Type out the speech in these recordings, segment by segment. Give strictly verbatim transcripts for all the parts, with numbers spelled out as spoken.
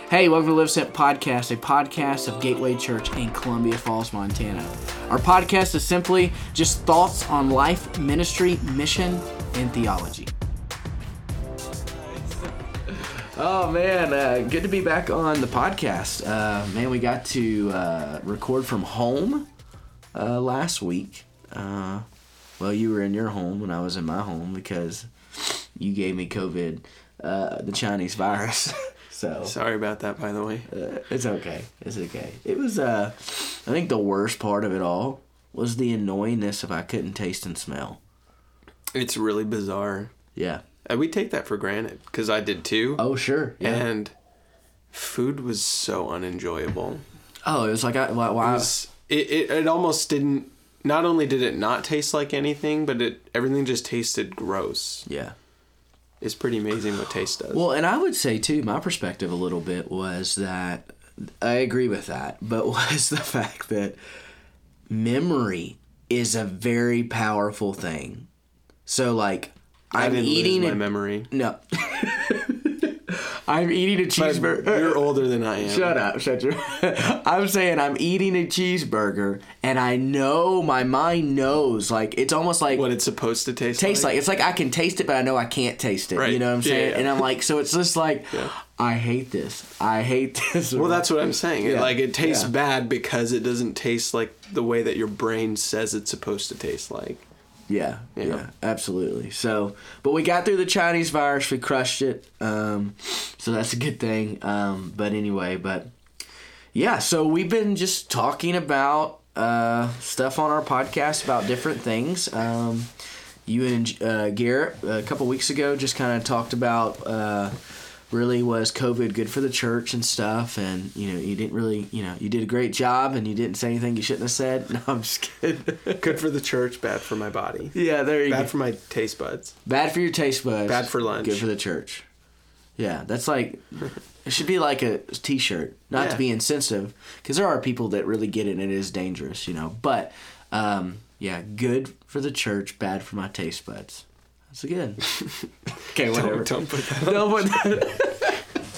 Hey, welcome to Live Sent Podcast, a podcast of Gateway Church in Columbia Falls, Montana. Our podcast is simply just thoughts on life, ministry, mission, and theology. Oh man, uh, good to be back on the podcast. Uh, man, we got to uh, record from home uh, last week. Uh, well, you were in your home and I was in my home because you gave me COVID, uh, the Chinese virus. So sorry about that, by the way. Uh, it's okay. It's okay. It was, uh, I think the worst part of it all was the annoyingness of I couldn't taste and smell. It's really bizarre. Yeah. And we take that for granted, because I did too. Oh, sure. Yeah. And food was so unenjoyable. Oh, it was like, I, why? why? It, was, it, it, it almost didn't, not only did it not taste like anything, but it everything just tasted gross. Yeah. It's pretty amazing what taste does. Well, and I would say, too, my perspective a little bit was that, I agree with that, but was the fact that memory is a very powerful thing. So, like, I I'm didn't eating lose my a, memory. No. I'm eating a cheeseburger. But you're older than I am. Shut up. Shut your... I'm saying I'm eating a cheeseburger, and I know, my mind knows, like, it's almost like... What it's supposed to taste, taste like. like. It's like I can taste it, but I know I can't taste it. Right. You know what I'm Yeah, saying? yeah. And I'm like, so it's just like, yeah. I hate this. I hate this. Well, that's what I'm saying. Yeah. Like, it tastes Yeah. bad because it doesn't taste like the way that your brain says it's supposed to taste like. Yeah, yeah, yeah, absolutely. So, but we got through the Chinese virus. We crushed it. Um, so that's a good thing. Um, but anyway, but yeah, so we've been just talking about uh, stuff on our podcast about different things. Um, you and uh, Garrett a couple weeks ago just kind of talked about uh, really was COVID good for the church and stuff, and you know you didn't really you know you did a great job and you didn't say anything you shouldn't have said. No, I'm just kidding. Good for the church, bad for my body. Yeah, there you bad go. Bad for my taste buds. Bad for your taste buds. Bad for lunch. Good for the church. Yeah, that's like, it should be like a t-shirt. Not yeah. to be insensitive, because there are people that really get it and it is dangerous, you know. But, um, yeah, good for the church, bad for my taste buds. That's good. Okay, whatever. Don't, don't put that on. Don't put that.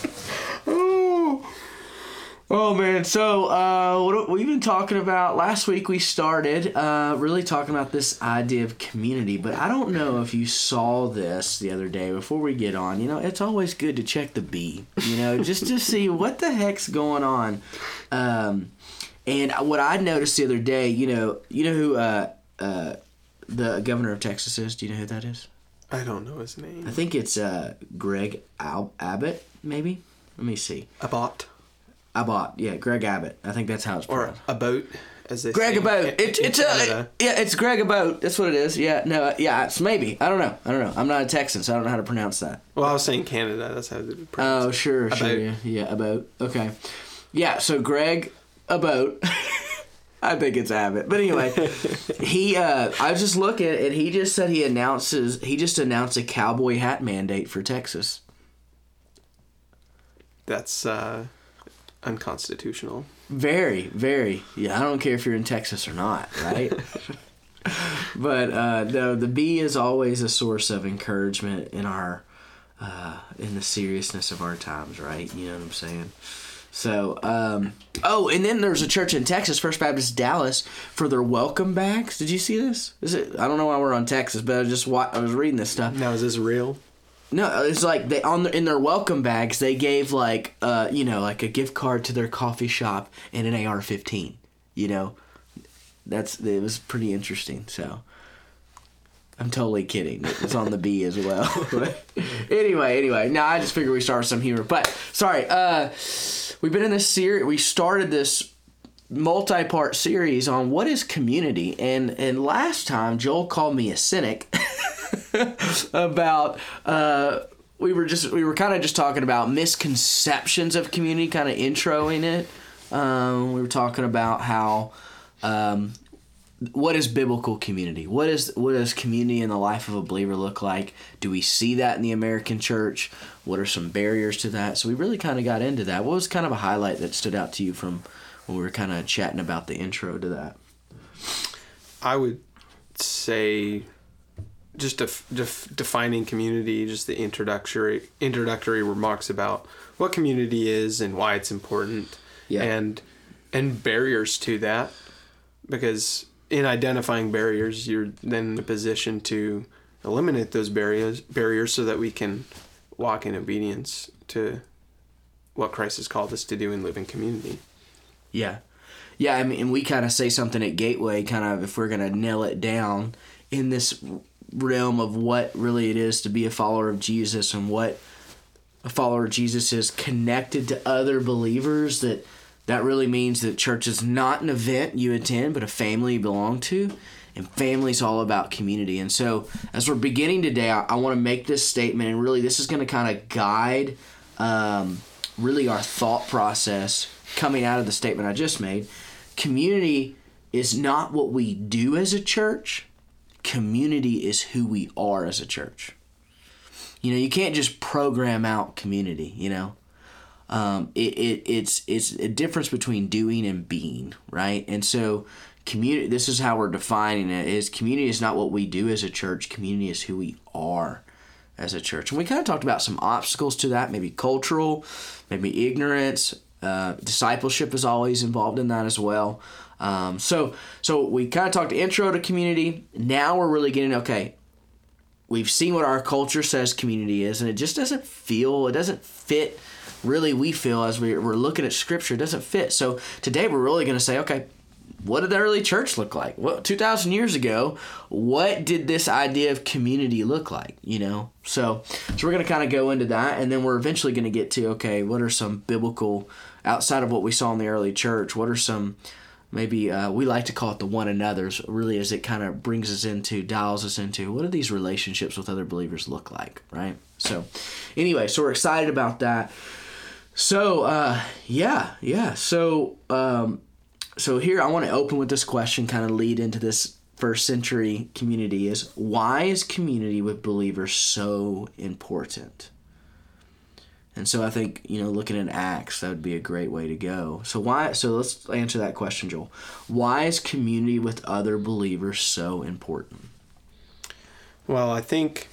Oh. Oh, man. So, uh, what we've been talking about, last week we started uh, really talking about this idea of community, but I don't know if you saw this the other day before we get on. You know, it's always good to check the B, you know, just to see what the heck's going on. Um, and what I noticed the other day, you know, you know who uh, uh, the governor of Texas is? Do you know who that is? I don't know his name. I think it's uh, Greg Al- Abbott, maybe? Let me see. Abbott. Abbott, yeah, Greg Abbott. I think that's how it's pronounced. Or Abbott, as they Greg say. Abbott. It, in it's a, yeah, it's Greg Abbott. That's what it is. Yeah, no, yeah, it's maybe. I don't know. I don't know. I'm not a Texan, so I don't know how to pronounce that. Well, I was saying Canada. That's how they pronounce it. Oh, sure, Abbott. sure. Yeah, yeah, Abbott. Okay. Yeah, so Greg Abbott. I think it's Abbott. But anyway, he, uh, I was just looking, and he just said he announces, he just announced a cowboy hat mandate for Texas. That's uh, unconstitutional. Very, very. Yeah, I don't care if you're in Texas or not, right? But uh, no, the B is always a source of encouragement in our, uh, in the seriousness of our times, right? You know what I'm saying? So, um, oh, and then there's a church in Texas, First Baptist Dallas, for their welcome bags. Did you see this? Is it? I don't know why we're on Texas, but I just wa- I was reading this stuff. Now, is this real? No, it's like they on their, in their welcome bags they gave like uh you know like a gift card to their coffee shop and an A R fifteen. You know, that's it was pretty interesting. So I'm totally kidding. It's on the B as well. But anyway, anyway, now I just figured we start with some humor. But sorry, uh, we've been in this series. We started this multi-part series on what is community, and and last time Joel called me a cynic. about uh we were just we were kind of just talking about misconceptions of community, kind of introing it. Um we were talking about how um what is biblical community? What is what does community in the life of a believer look like? Do we see that in the American church? What are some barriers to that? So we really kind of got into that. What was kind of a highlight that stood out to you from when we were kind of chatting about the intro to that? I would say just def, def, defining community, just the introductory introductory remarks about what community is and why it's important, yeah. and and barriers to that, because in identifying barriers, you're then in a position to eliminate those barriers barriers so that we can walk in obedience to what Christ has called us to do and live in community. Yeah. Yeah, I mean, and we kind of say something at Gateway, kind of, if we're going to nail it down in this realm of what really it is to be a follower of Jesus and what a follower of Jesus is connected to other believers, that that really means that church is not an event you attend, but a family you belong to. And family's all about community. And so as we're beginning today, I, I want to make this statement, and really this is going to kind of guide um, really our thought process coming out of the statement I just made. Community is not what we do as a church. Community is who we are as a church. You know, you can't just program out community, you know. Um, it, it it's it's a difference between doing and being, right? And so community, this is how we're defining it, is community is not what we do as a church. Community is who we are as a church. And we kind of talked about some obstacles to that, maybe cultural, maybe ignorance. Uh, discipleship is always involved in that as well. Um, so so we kind of talked intro to community. Now we're really getting, okay, we've seen what our culture says community is, and it just doesn't feel, it doesn't fit, really, we feel, as we, we're looking at Scripture, it doesn't fit. So today we're really going to say, okay, what did the early church look like? Well, two thousand years ago, what did this idea of community look like, you know? So, so we're going to kind of go into that, and then we're eventually going to get to, okay, what are some biblical, outside of what we saw in the early church, what are some, maybe uh, we like to call it the one another's, really, as it kind of brings us into, dials us into, what do these relationships with other believers look like, right? So, anyway, so we're excited about that. So, uh, yeah, yeah. So, um, so here I want to open with this question, kind of lead into this first century community, is why is community with believers so important? And so I think, you know, looking at Acts, that would be a great way to go. So why? So let's answer that question, Joel. Why is community with other believers so important? Well, I think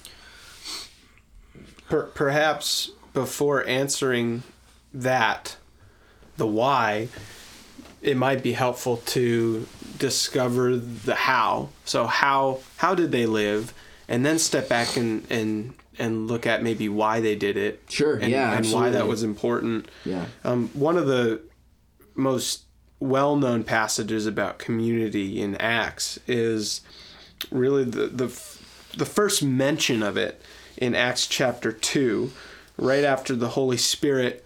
per- perhaps before answering that, the why, it might be helpful to discover the how. So how how did they live, and then step back and and, and look at maybe why they did it. Sure, and, yeah, and absolutely. why that was important. Yeah. Um, one of the most well-known passages about community in Acts is really the the the first mention of it in Acts chapter two, right after the Holy Spirit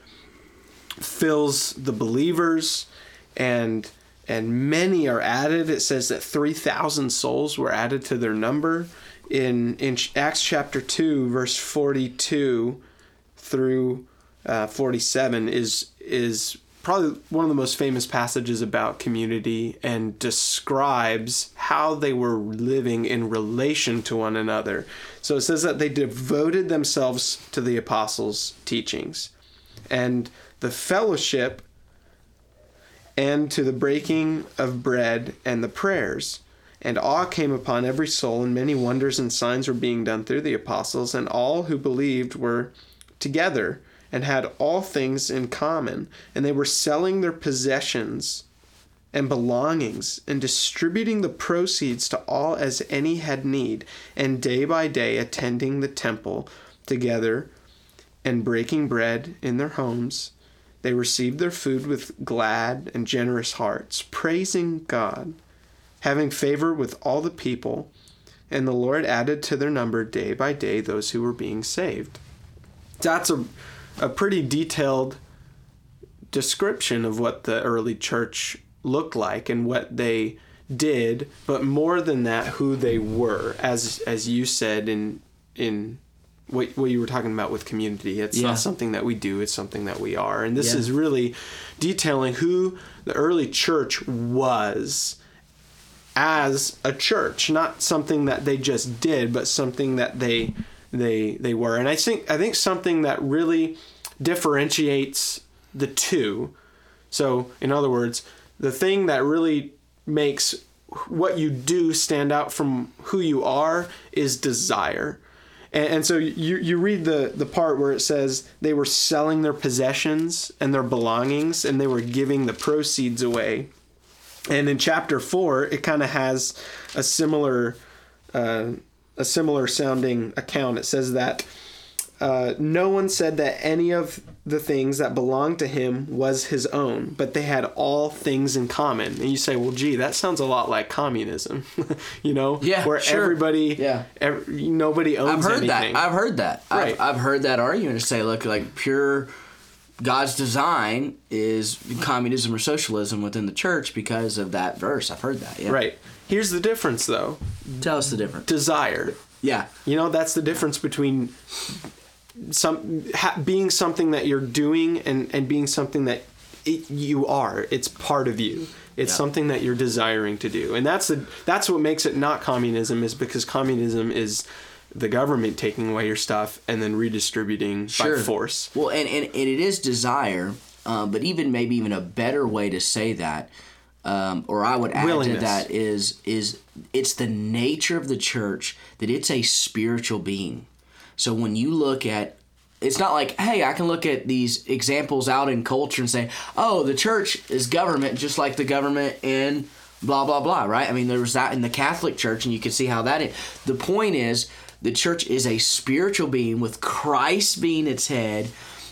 fills the believers, and and many are added. It says that three thousand souls were added to their number. In in Acts chapter two, verse forty-two through uh, forty-seven is is probably one of the most famous passages about community, and describes how they were living in relation to one another. So it says that they devoted themselves to the apostles' teachings and the fellowship, and to the breaking of bread and the prayers. And awe came upon every soul, and many wonders and signs were being done through the apostles, and all who believed were together and had all things in common. And they were selling their possessions and belongings and distributing the proceeds to all as any had need, and day by day attending the temple together and breaking bread in their homes. They received their food with glad and generous hearts, praising God, having favor with all the people, and the Lord added to their number day by day those who were being saved. That's a, a pretty detailed description of what the early church looked like and what they did, but more than that, who they were, as as you said in in what what you were talking about with community. It's yeah. not something that we do, it's something that we are. And this yeah. is really detailing who the early church was as a church, not something that they just did, but something that they they they were. And I think I think something that really differentiates the two. So, in other words, the thing that really makes what you do stand out from who you are is desire. And, and so you you read the, the part where it says they were selling their possessions and their belongings, and they were giving the proceeds away. And in chapter four, it kind of has a similar uh, a similar sounding account. It says that Uh, no one said that any of the things that belonged to him was his own, but they had all things in common. And you say, well, gee, that sounds a lot like communism, you know? Yeah, where sure. everybody, yeah. every, nobody owns I've heard anything. that. I've heard that. Right. I've, I've heard that argument to say, look, like pure God's design is communism or socialism within the church because of that verse. I've heard that. Yeah. Right. Here's the difference, though. Tell us the difference. Desire. Yeah. You know, that's the difference between some ha, being something that you're doing and, and being something that it, you are. It's part of you. It's yeah. something that you're desiring to do. And that's the that's what makes it not communism, is because communism is the government taking away your stuff and then redistributing sure. by force. Well, and, and, and it is desire, um, but even maybe even a better way to say that, um, or I would add to that, is is it's the nature of the church that it's a spiritual being. So when you look at, it's not like, hey, I can look at these examples out in culture and say, oh, the church is government just like the government in blah, blah, blah, right? I mean, there was that in the Catholic Church, and you can see how that is. The point is, the church is a spiritual being with Christ being its head,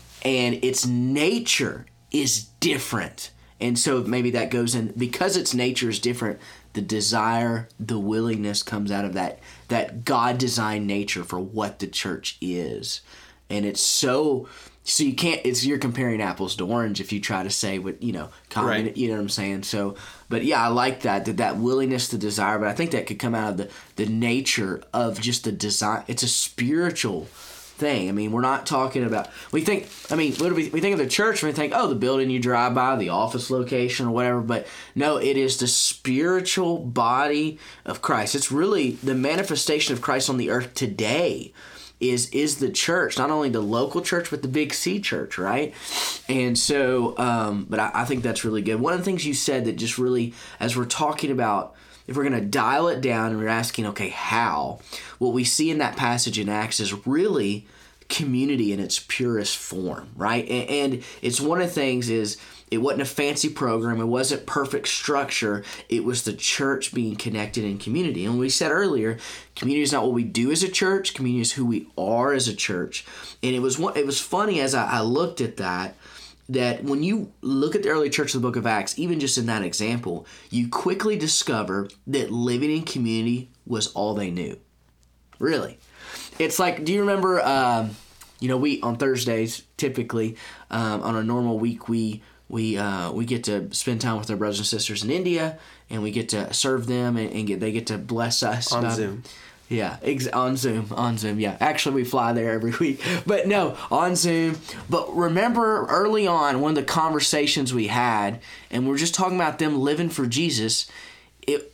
and its nature is different. And so maybe that goes in, because its nature is different, the desire, the willingness comes out of that that God-designed nature for what the church is. And it's so, so you can't, it's, you're comparing apples to orange if you try to say what, you know, common, right. you know what I'm saying? So, but yeah, I like that, that, that willingness to desire, but I think that could come out of the, the nature of just the design. It's a spiritual thing. I mean, we're not talking about, we think, I mean, what do we, we think of the church, we think, oh, the building you drive by, the office location or whatever, but no, it is the spiritual body of Christ. It's really the manifestation of Christ on the earth today is is the church, not only the local church, but the Big C church, right? And so, um, but I, I think that's really good. One of the things you said that just really, as we're talking about, if we're going to dial it down and we're asking, okay, how? What we see in that passage in Acts is really community in its purest form, right? And, and it's one of the things is it wasn't a fancy program. It wasn't perfect structure. It was the church being connected in community. And we said earlier, community is not what we do as a church. Community is who we are as a church. And it was it was funny as I, I looked at that, that when you look at the early church of the book of Acts, even just in that example, you quickly discover that living in community was all they knew. Really. It's like, do you remember, um, you know, we, on Thursdays, typically, um, on a normal week, we we uh, we get to spend time with our brothers and sisters in India, and we get to serve them, and, and get they get to bless us. On um, Zoom. Yeah, ex- on Zoom, on Zoom, yeah. Actually, we fly there every week. But no, on Zoom. But remember early on, one of the conversations we had, and we're just talking about them living for Jesus, it,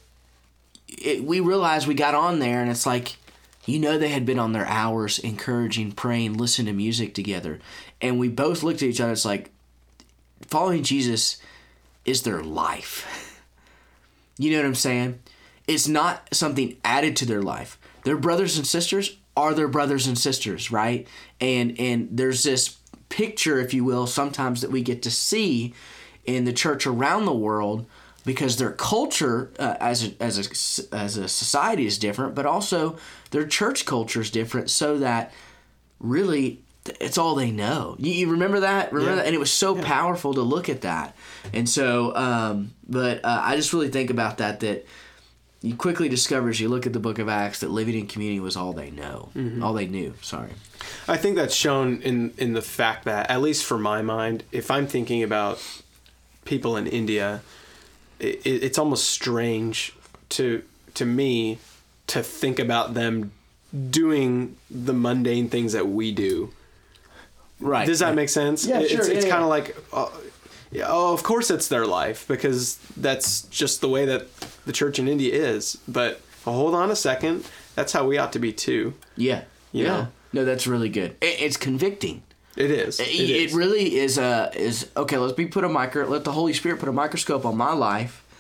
it we realized we got on there, and it's like, you know, they had been on their hours encouraging, praying, listening to music together. And we both looked at each other, it's like, following Jesus is their life. You know what I'm saying? It's not something added to their life. Their brothers and sisters are their brothers and sisters, right? And and there's this picture, if you will, sometimes that we get to see in the church around the world, because their culture uh, as a, as a as a society is different, but also their church culture is different, so that really it's all they know. You, you remember that? Remember yeah. that? And it was so yeah. powerful to look at that. And so, um, but uh, I just really think about that, that you quickly discover as you look at the book of Acts that living in community was all they know. Mm-hmm. All they knew, sorry. I think that's shown in, in the fact that, at least for my mind, if I'm thinking about people in India, it, it's almost strange to to me to think about them doing the mundane things that we do. Right. Does that right. make sense? Yeah, it's sure. it's yeah, kind of yeah. like, uh, yeah, oh, of course it's their life, because that's just the way that the church in India is. But well, hold on a second. That's how we ought to be too. Yeah. You yeah. know? No, that's really good. It, it's convicting. It is. It, it, is. it really is. A, is okay. Let's be put a micro. Let the Holy Spirit put a microscope on my life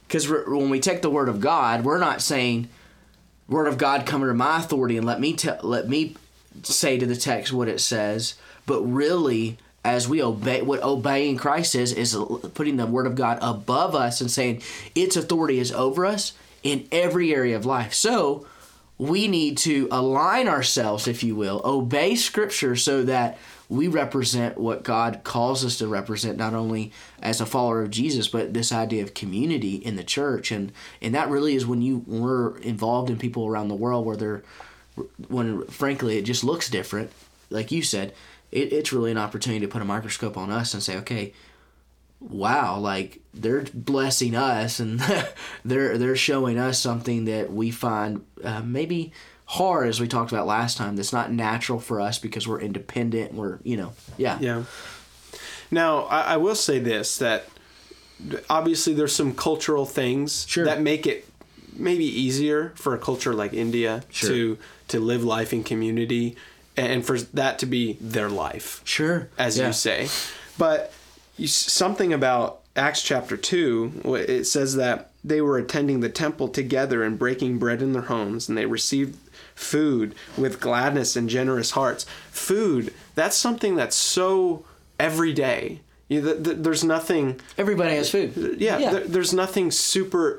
because when we take the Word of God, we're not saying, Word of God, come under my authority and let me te- let me say to the text what it says. But really, as we obey, what obeying Christ is, is putting the Word of God above us and saying its authority is over us in every area of life. So we need to align ourselves, if you will, obey Scripture so that we represent what God calls us to represent, not only as a follower of Jesus, but this idea of community in the church. And and that really is when you when we're involved in people around the world where they're, when frankly it just looks different, like you said, it, it's really an opportunity to put a microscope on us and say, okay, wow, like they're blessing us and they're they're showing us something that we find uh, maybe hard, as we talked about last time, that's not natural for us because we're independent. We're, you know, yeah. Yeah. Now, I, I will say this, that obviously there's some cultural things Sure. that make it maybe easier for a culture like India Sure. to to live life in community and for that to be their life. Sure. As Yeah. you say. But you, something about Acts chapter two, it says that they were attending the temple together and breaking bread in their homes, and they received food with gladness and generous hearts. Food, that's something that's so everyday. You, th- th- there's nothing... Everybody has food. Yeah, Yeah. Th- there's nothing super...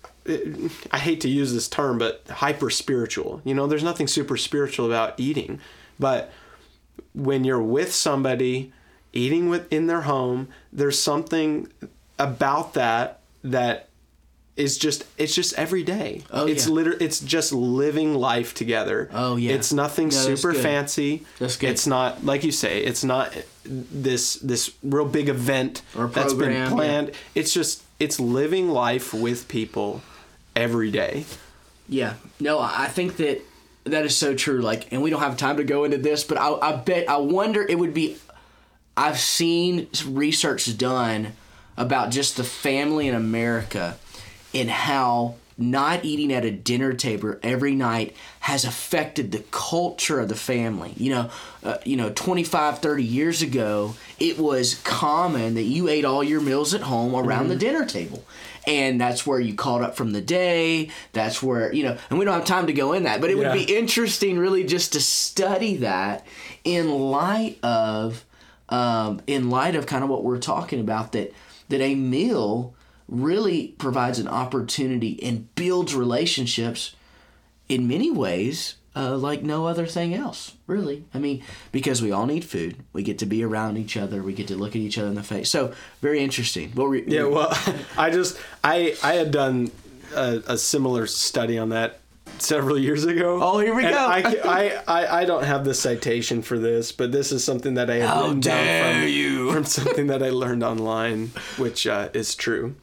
I hate to use this term, but hyper spiritual. You know, there's nothing super spiritual about eating. But when you're with somebody, eating with in their home, there's something about that that is just, it's just every day. Oh, it's yeah. liter- it's just living life together. Oh, yeah. It's nothing No, that's super good. fancy. That's good. It's not, like you say, it's not this this real big event Or that's been program, planned. It's just, it's living life with people every day. Yeah. No, I think that that is so true. Like, and we don't have time to go into this, but I, I bet, I wonder it would be, I've seen research done about just the family in America and how not eating at a dinner table every night has affected the culture of the family. You know, uh, you know, twenty-five, thirty years ago, it was common that you ate all your meals at home around mm-hmm. the dinner table. And that's where you caught up from the day. That's where, you know, and we don't have time to go in that, but it Yeah. would be interesting really just to study that in light of, um, in light of kind of what we're talking about, that, that a meal really provides an opportunity and builds relationships in many ways uh, like no other thing else, really. I mean, because we all need food. We get to be around each other. We get to look at each other in the face. So, very interesting. What were, Yeah, well, I just, I I had done a, a similar study on that several years ago. Oh, here we and go. I, I, I, I don't have the citation for this, but this is something that I had How written down dare from, you. from something that I learned online, which uh, is true.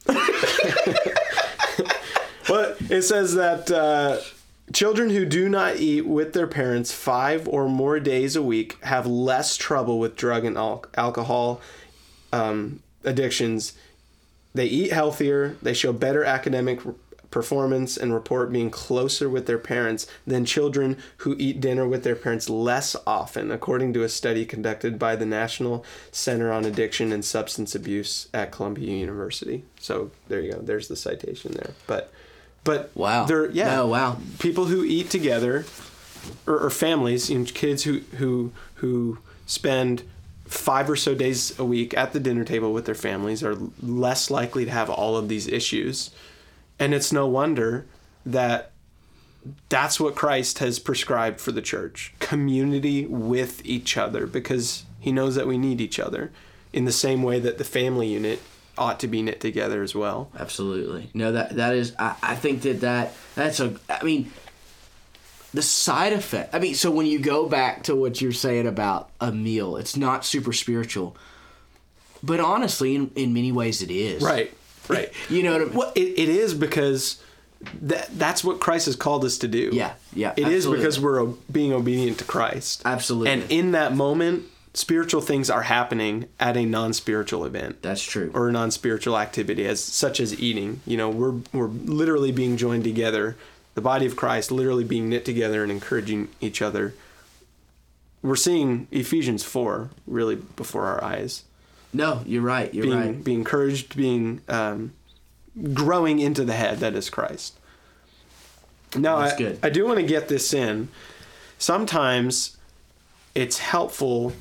But it says that uh, children who do not eat with their parents five or more days a week have less trouble with drug and al- alcohol um, addictions. They eat healthier, they show better academic performance, and report being closer with their parents than children who eat dinner with their parents less often, according to a study conducted by the National Center on Addiction and Substance Abuse at Columbia University. So there you go. There's the citation there. But but Wow. they're yeah. No, wow. People who eat together, or, or families, you know, kids who who who spend five or so days a week at the dinner table with their families are less likely to have all of these issues. And it's no wonder that that's what Christ has prescribed for the church. Community with each other, because he knows that we need each other in the same way that the family unit ought to be knit together as well. Absolutely. No, that that is, I, I think that, that that's a, I mean, the side effect, I mean, so when you go back to what you're saying about a meal, it's not super spiritual, but honestly, in, in many ways it is. Right. Right. You know what I mean? Well, it, it is because that that's what Christ has called us to do. Yeah, yeah. It absolutely. is because we're o- being obedient to Christ. Absolutely. And in that moment, spiritual things are happening at a non-spiritual event. That's true. Or a non-spiritual activity, as such as eating. You know, we're we're literally being joined together, the body of Christ literally being knit together and encouraging each other. We're seeing Ephesians four really before our eyes. No, you're right. You're being, right. Being encouraged, being um, growing into the head that is Christ. Now, That's I, good. I do want to get this in. Sometimes it's helpful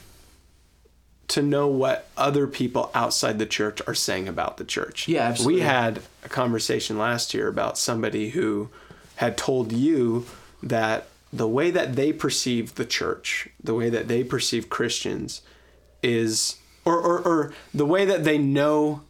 to know what other people outside the church are saying about the church. Yeah, absolutely. We had a conversation last year about somebody who had told you that the way that they perceive the church, the way that they perceive Christians is, or, or, or the way that they know,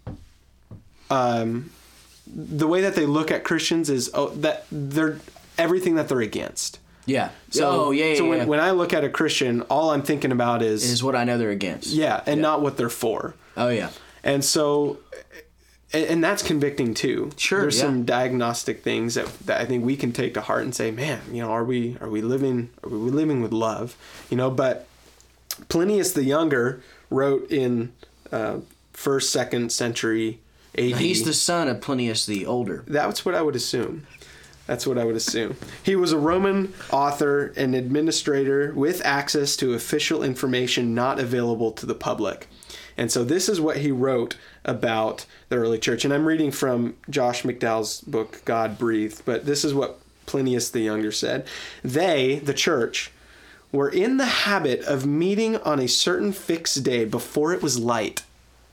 um, the way that they look at Christians is oh, that they're everything that they're against. Yeah. So, oh, yeah, yeah, so when, yeah. when I look at a Christian, all I'm thinking about is... Is what I know they're against. Yeah, and Yeah. not what they're for. Oh, yeah. And so... And, and that's convicting, too. Sure, There's yeah. some diagnostic things that, that I think we can take to heart and say, man, you know, are we are we living are we living with love? You know, but Plinius the Younger wrote in uh, first, second century A D. He's the son of Plinius the Older. That's what I would assume. That's what I would assume. He was a Roman author and administrator with access to official information not available to the public. And so this is what he wrote about the early church. And I'm reading from Josh McDowell's book, God Breathed, but this is what Plinius the Younger said. They, the church, were in the habit of meeting on a certain fixed day before it was light,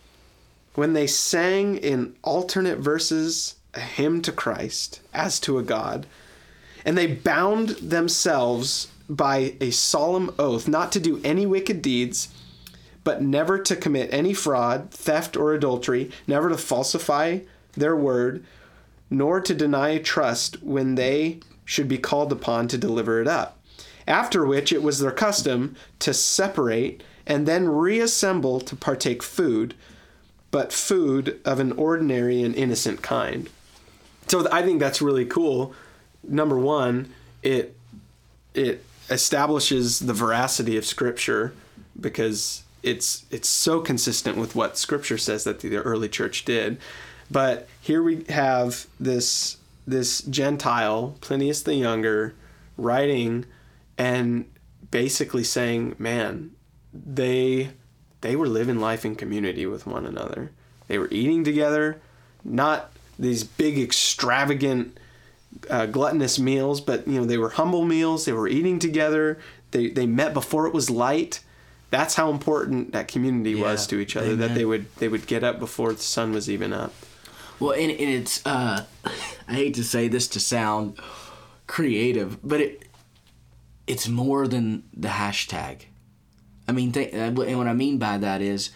when they sang in alternate verses a hymn to Christ as to a God, and they bound themselves by a solemn oath not to do any wicked deeds, but never to commit any fraud, theft, or adultery, never to falsify their word, nor to deny trust when they should be called upon to deliver it up. After which it was their custom to separate and then reassemble to partake food, but food of an ordinary and innocent kind. So I think that's really cool. Number one, it it establishes the veracity of Scripture because it's it's so consistent with what Scripture says that the early church did. But here we have this this Gentile, Plinius the Younger, writing and basically saying, man, they they were living life in community with one another. They were eating together, not these big extravagant uh, gluttonous meals, but you know they were humble meals. They were eating together. They they met before it was light. That's how important that community Yeah, was to each other. amen. That they would they would get up before the sun was even up. Well, and, and it's, uh, I hate to say this to sound creative, but it it's more than the hashtag. I mean, th- and what I mean by that is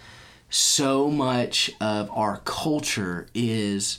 so much of our culture is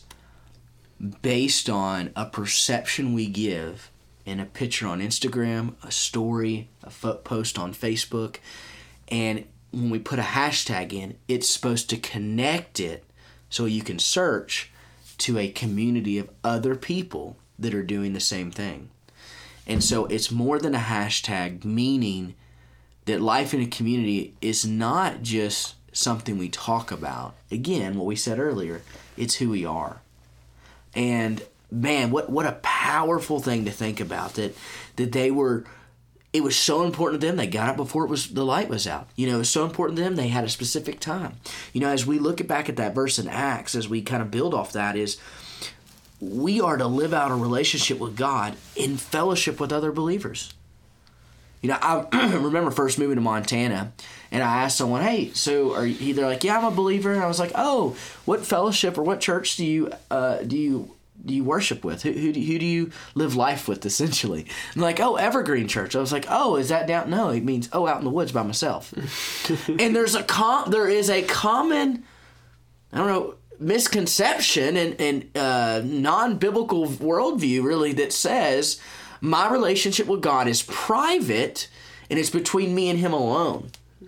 based on a perception we give in a picture on Instagram, a story, a fo- post on Facebook, and when we put a hashtag in, it's supposed to connect it so you can search to a community of other people that are doing the same thing. And so it's more than a hashtag, meaning that life in a community is not just something we talk about. Again, what we said earlier, it's who we are. And man, what what a powerful thing to think about, that that they were, it was so important to them, they got up before it was the light was out. You know, it was so important to them, they had a specific time. You know, as we look back at that verse in Acts, as we kind of build off that, is we are to live out a relationship with God in fellowship with other believers. You know, I remember first moving to Montana, and I asked someone, hey, so are you, they're like, yeah, I'm a believer. And I was like, oh, what fellowship or what church do you uh, do you do you worship with? Who, who, do, who do you live life with, essentially? And like, oh, Evergreen Church. I was like, oh, is that down? No, it means, oh, out in the woods by myself. And there's a com- there is a common, I don't know, misconception and, and uh, non-biblical worldview, really, that says my relationship with God is private and it's between me and Him alone.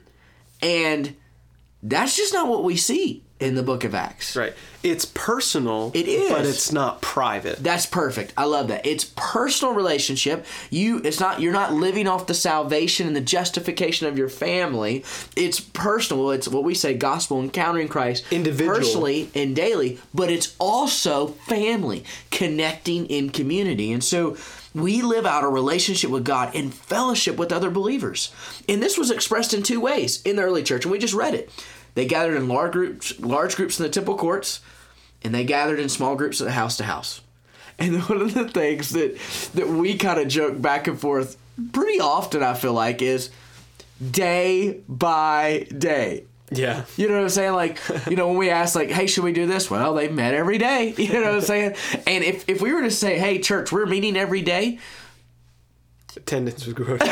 And that's just not what we see in the book of Acts. Right. It's personal. It is. But it's not private. That's perfect. I love that. It's personal relationship. You it's not you're not living off the salvation and the justification of your family. It's personal. It's what we say, gospel encountering Christ. Individual. Personally and daily, but it's also family, connecting in community. And so we live out a relationship with God in fellowship with other believers. And this was expressed in two ways in the early church, and we just read it. They gathered in large groups, large groups in the temple courts, and they gathered in small groups at house to house. And one of the things that that we kind of joke back and forth pretty often, I feel like, is day by day. Yeah. You know what I'm saying? Like, you know, when we ask, like, hey, should we do this? Well, they met every day. You know what I'm saying? And if, if we were to say, hey, church, we're meeting every day, attendance would grow.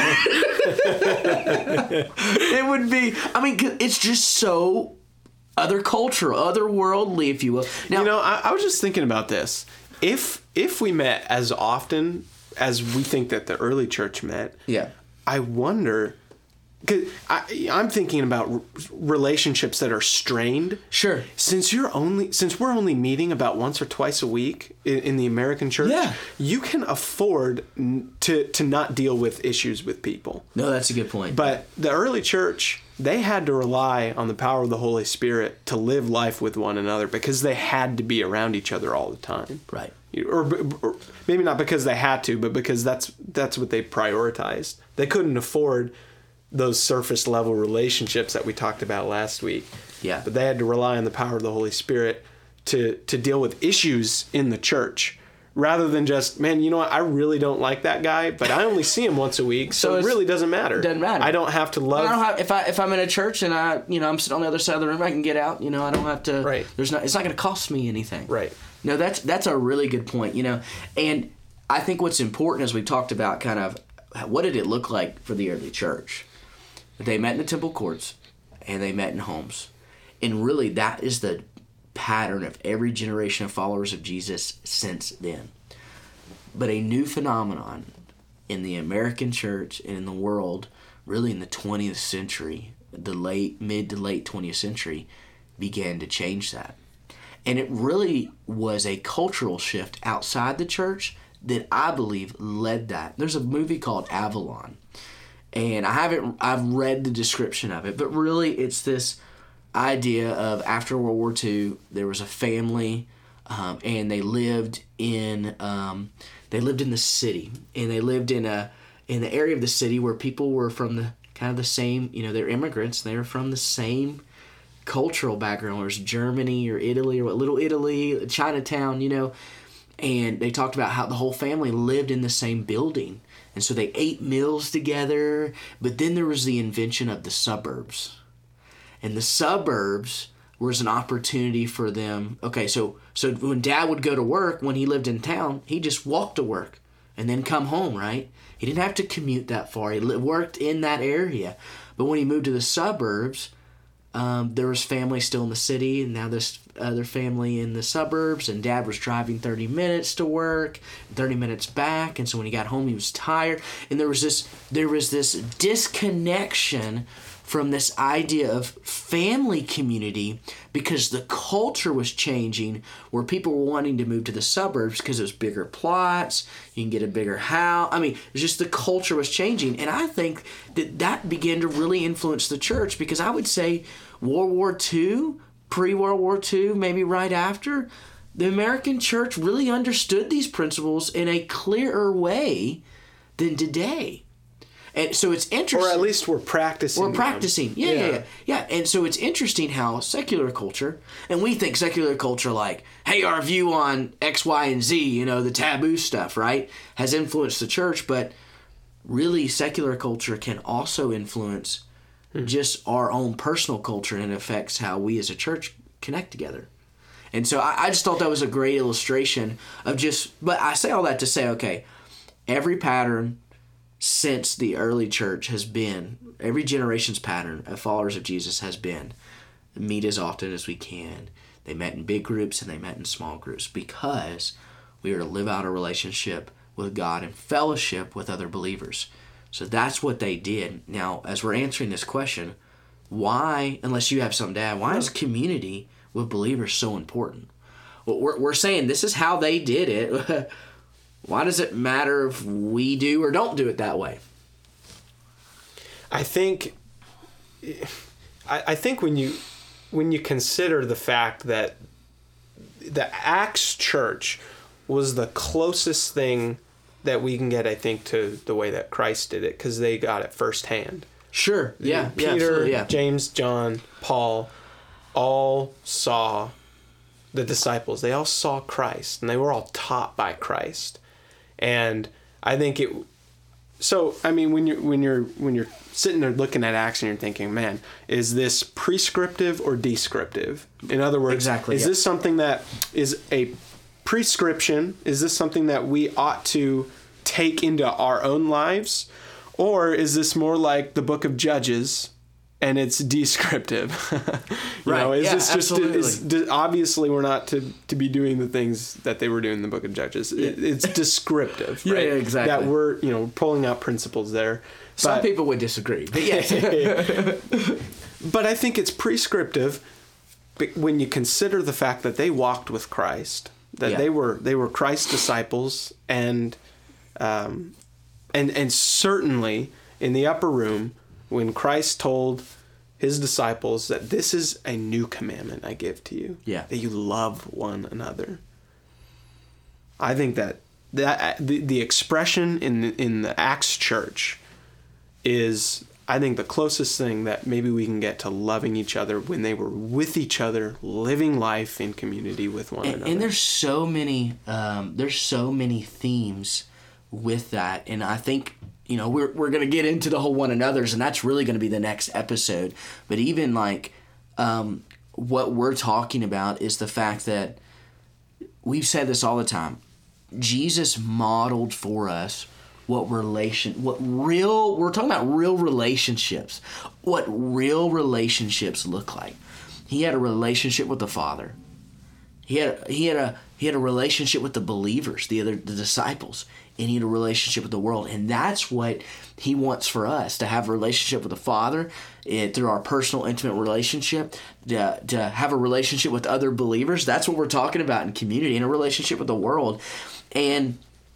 It would be, I mean, it's just so other cultural, otherworldly, if you will. Now, you know, I, I was just thinking about this. If if we met as often as we think that the early church met, yeah, I wonder, because I'm thinking about r- relationships that are strained. Sure. Since you're only since we're only meeting about once or twice a week in, in the American church, yeah. you can afford n- to to not deal with issues with people. No, that's a good point. But the early church, they had to rely on the power of the Holy Spirit to live life with one another because they had to be around each other all the time. Right. Or, or maybe not because they had to, but because that's that's what they prioritized. They couldn't afford those surface level relationships that we talked about last week. Yeah. But they had to rely on the power of the Holy Spirit to to deal with issues in the church. Rather than just, man, you know what, I really don't like that guy, but I only see him once a week, so, so it really doesn't matter. Doesn't matter. I don't have to love. I don't have, if I if I'm in a church and I you know I'm sitting on the other side of the room, I can get out. You know, I don't have to. Right. There's not. It's not going to cost me anything. Right. No, that's that's a really good point. You know, and I think what's important as we talked about, kind of, what did it look like for the early church? They met in the temple courts, and they met in homes, and really that is the pattern of every generation of followers of Jesus since then. But a new phenomenon in the American church and in the world, really in the twentieth century, the late mid to late twentieth century, began to change that. And it really was a cultural shift outside the church that I believe led that. There's a movie called Avalon, and I haven't I've read the description of it, but really it's this idea of after World War Two, there was a family, um, and they lived in um, they lived in the city, and they lived in a in the area of the city where people were from the kind of the same, you know, they're immigrants, they were from the same cultural background, whether it's Germany or Italy or what, Little Italy, Chinatown, you know, and they talked about how the whole family lived in the same building, and so they ate meals together. But then there was the invention of the suburbs, and the suburbs was an opportunity for them. Okay, so so when Dad would go to work, when he lived in town, he just walked to work and then come home, right? He didn't have to commute that far. He li- worked in that area. But when he moved to the suburbs, um, there was family still in the city, and now there's other family in the suburbs, and Dad was driving thirty minutes to work, thirty minutes back, and so when he got home, he was tired. And there was this, there was this disconnection from this idea of family community because the culture was changing, where people were wanting to move to the suburbs because it was bigger plots, you can get a bigger house. I mean, it's just the culture was changing. And I think that that began to really influence the church, because I would say World War Two, pre-World War Two, maybe right after, the American church really understood these principles in a clearer way than today. And so it's interesting. Or at least we're practicing. We're practicing. Yeah, yeah, yeah, yeah, yeah. And so it's interesting how secular culture, and we think secular culture like, hey, our view on X, Y, and Z, you know, the taboo stuff, right, has influenced the church. But really, secular culture can also influence hmm. just our own personal culture, and it affects how we as a church connect together. And so I, I just thought that was a great illustration of just, but I say all that to say, okay, every pattern since the early church has been, every generation's pattern of followers of Jesus has been, meet as often as we can. They met in big groups and they met in small groups because we are to live out a relationship with God and fellowship with other believers. So that's what they did. Now, as we're answering this question, why, unless you have some dad, why is community with believers so important? Well, we're, we're saying this is how they did it. Why does it matter if we do or don't do it that way? I think, I, I think when you when you consider the fact that the Acts church was the closest thing that we can get, I think, to the way that Christ did it, because they got it firsthand. Sure. Yeah. Peter, yeah, yeah. James, John, Paul, all saw the disciples. They all saw Christ, and they were all taught by Christ. And I think it. So I mean, when you're when you're when you're sitting there looking at Acts and you're thinking, man, is this prescriptive or descriptive? In other words, exactly, is yeah. this something that is a prescription? Is this something that we ought to take into our own lives, or is this more like the Book of Judges? And it's descriptive. you right. know, is yeah, this just absolutely. is, obviously we're not to, to be doing the things that they were doing in the Book of Judges. It, it's descriptive, right? Yeah, exactly. That we're, you know, pulling out principles there. Some but, people would disagree, but yes. But I think it's prescriptive when you consider the fact that they walked with Christ, that yeah. they were they were Christ's disciples, and um, and and certainly in the upper room, when Christ told his disciples that this is a new commandment I give to you, yeah. that you love one another. I think that that the, the expression in the, in the Acts church is, I think, the closest thing that maybe we can get to loving each other when they were with each other, living life in community with one and, another. And there's so many, um, there's so many themes with that, and I think. You know, we're we're going to get into the whole one another's, and that's really going to be the next episode. But even, like, um, what we're talking about is the fact that we've said this all the time. Jesus modeled for us what relation, what real, we're talking about real relationships, what real relationships look like. He had a relationship with the Father. He had he had a he had a relationship with the believers, the other the disciples, and he had a relationship with the world, and that's what he wants for us, to have a relationship with the Father and through our personal, intimate relationship, to, to have a relationship with other believers. That's what we're talking about in community, and a relationship with the world, and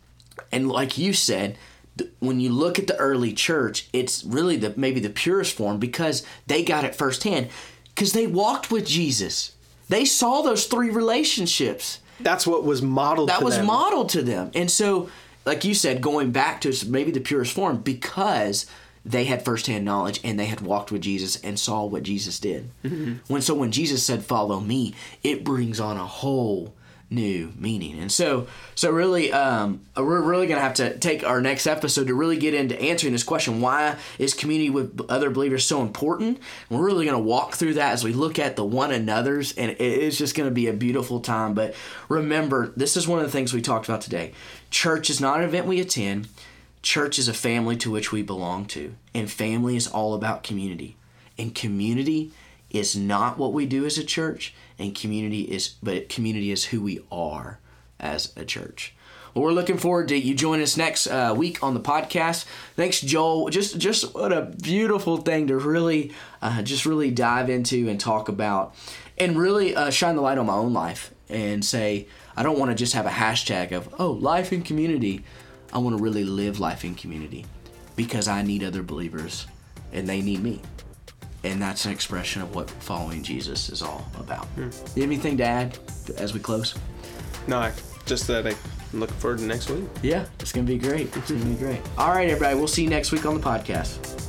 and like you said, when you look at the early church, it's really the maybe the purest form because they got it firsthand, because they walked with Jesus. They saw those three relationships. That's what was modeled that to was them. modeled to them. And so, like you said, going back to maybe the purest form, because they had firsthand knowledge and they had walked with Jesus and saw what Jesus did. Mm-hmm. When so when Jesus said, "Follow me," it brings on a whole new meaning. And so, so really, um, we're really going to have to take our next episode to really get into answering this question: why is community with other believers so important? And we're really going to walk through that as we look at the one another's, and it is just going to be a beautiful time. But remember, this is one of the things we talked about today. Church is not an event we attend. Church is a family to which we belong to, and family is all about community. And community is not what we do as a church, and community is, but community is who we are as a church. Well, we're looking forward to you joining us next uh, week on the podcast. Thanks, Joel. Just, just what a beautiful thing to really, uh, just really dive into and talk about, and really uh, shine the light on my own life and say, I don't want to just have a hashtag of, oh, life in community. I want to really live life in community because I need other believers and they need me. And that's an expression of what following Jesus is all about. Hmm. You have anything to add as we close? No, I, just that I'm looking forward to next week. Yeah, it's going to be great. It's going to be great. All right, everybody. We'll see you next week on the podcast.